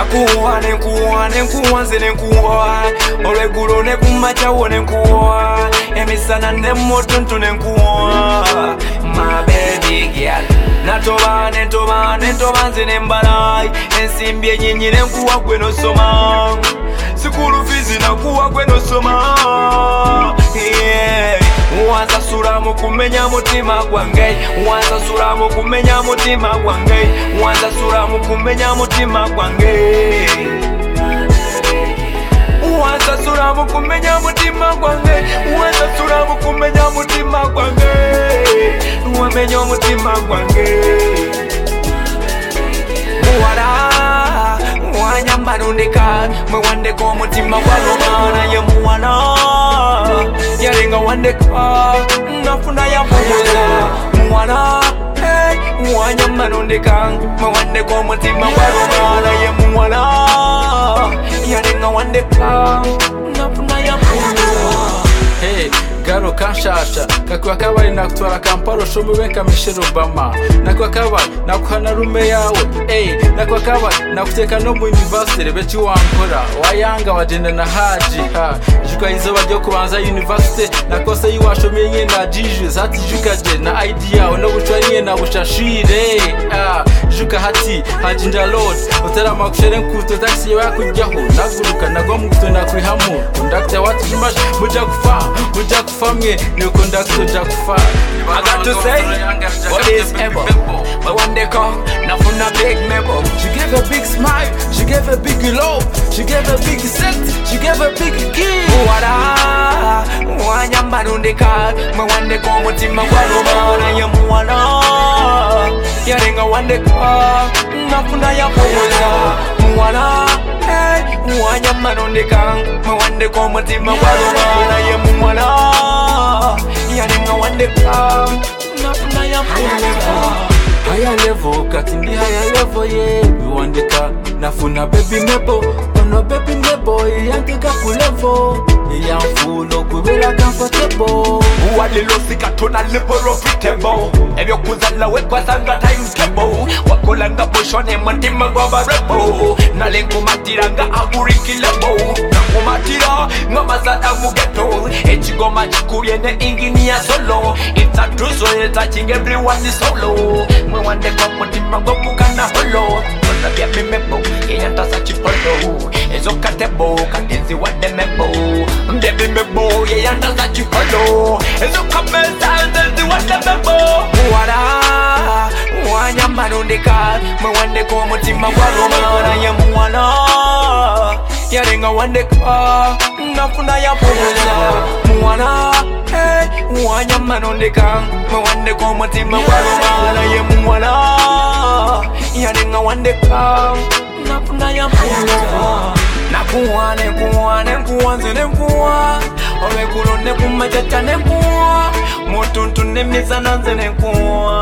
Nakuwa nenkuwa nze nenkuwa olweggulo ne kumakyawo nenkuwa emisana nemotuntu nenkuwa my baby girl nentoba nze nembalayi ensimbi enyinyi nenkuwa gwe nosoma sikulu fizi nakuwa gwe nosoma wansasula mu kumenya mutima gwange wansasula mu kumenya mutima gwange wansasula mu kumenya mutima gwange wansasula mu kumenya mutima gwange wansasula mu kumenya mutima gwange wamenya omutima gwange muwala wanyamba nondeka mwe wandeka omutima gwaloma naye muwala yalenga wandeka nafuna yamuwala muwala wanyamba nondeka mwe wandeka omutima gwaloma naye muwala yalenga wandeka nafuna yamuwala. Hey, garo kanshasha kakuwa kabari nakutwara Kampala shomuwe nka Michelle Obama nakuwa kabari nakuhana rume yawe nakuwa kabari nakuteka no mu university bechi wankora wayanga wagenda na haji juka izoba ryo kubanza university nakose yiwashomenye na jiju zati jukaje na idea no bucwanye na bushashire juka hati hajinda load utara makushere nkuto taxi yakujyaho naguruka nagwa mu kuto nakwihamu conductor watimash muja famye no conductor jakufa. I got to say what is ever but one day come nafuna big mebo. She gave a big smile, she gave a big love, she gave a big set, she gave a big gift. Muwala wanyamba nondeka mwe wandeka omutima gwaloma naye muwala yalenga wandeka nafuna yamuwala muwala wanyamba nondeka mwe wandeka omutima gwaloma naye muwala yalenga wandeka nafuna yamuwala. Higher level, kati ndi higher level wandeka nafuna baby mebo ono baby mebo yanteka ku level yamfulo kubera comfortable walilo sikatona level profitable ebyo kuzala wekwasanga times table wakolanga boshone mutima gwabarebo nalenkumatiranga agurikilebo nakumatira ngamasada mugeto ekigoma kikubye ne engineer solo it's a true story touching everyone is solo mwe wandeka mutima gwokukana holo ona bya mimebo yeyantasa chipolo ezokatebo katenzi wademebo Baby mebo, yeyantasa chipolo ezokameza nzenzi wademebo muwala wanyamba nondeka mwe wandeka omutima gwaloma naye muwala yalenga wandeka nafuna yamuwala muwala wanyamba nondeka mwe wandeka omutima gwaloma naye muwala yalenga wandeka nafuna yamuwala. Nakuwa nze nenkuwa olweggulo ne kumakya nenkuwa mutuntu nemisana nze nenkuwa